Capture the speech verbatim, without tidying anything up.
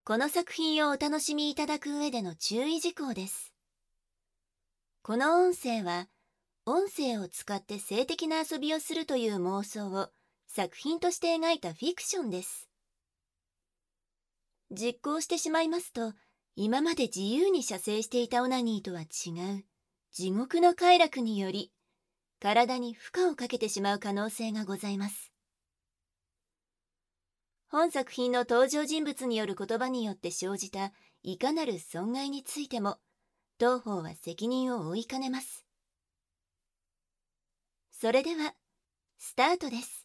この作品をお楽しみいただく上での注意事項です。この音声は、音声を使って性的な遊びをするという妄想を作品として描いたフィクションです。実行してしまいますと、今まで自由に射精していたオナニーとは違う地獄の快楽により、体に負荷をかけてしまう可能性がございます。本作品の登場人物による言葉によって生じたいかなる損害についても、当方は責任を負いかねます。それでは、スタートです。